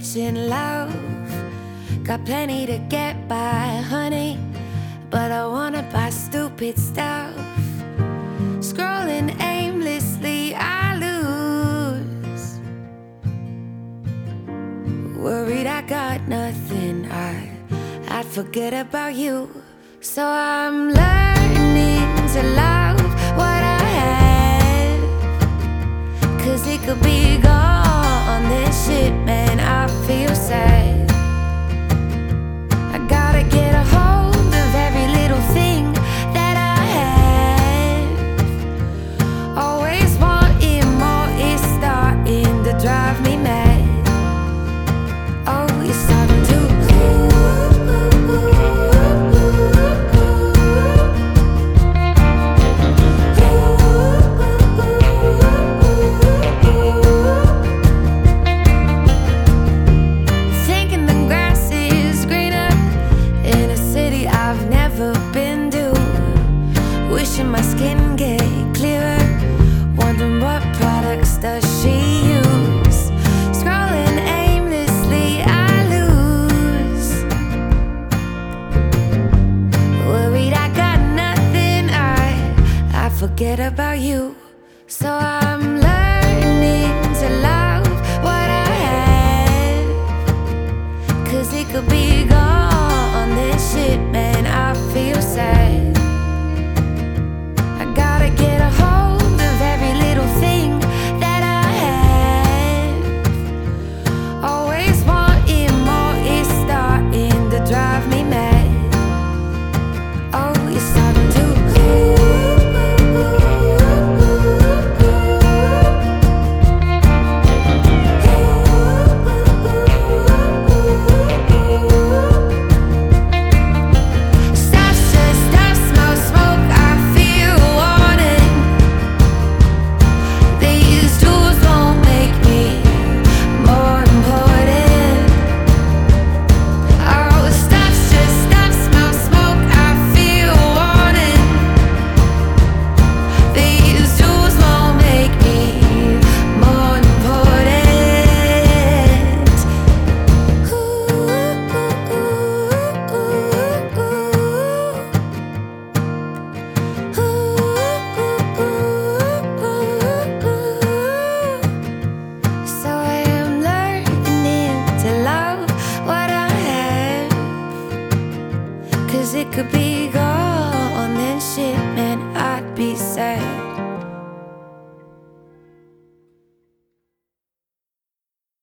much in love. Got plenty to get by, honey, but I wanna buy stupid stuff. Scrolling aimlessly, I lose. Worried I got nothing, I'd forget about you. So I'm learning to love what I have, 'cause it could be gone. This shit, man, I feel sad. I gotta get a hold of every little thing that I have. Always wanting more, it's starting to drive me mad. Oh, you're starting to my skin get clearer, wondering what products does she use. Scrolling aimlessly, I lose. Worried I got nothing, I forget about you. So I'm learning to love what I have, 'cause it could be gone. This shit, man, I feel sad. Get a hold of every little thing that I have. Always wanting more, it's starting to drive me mad. Oh, you're starting to it could be gone, then shit.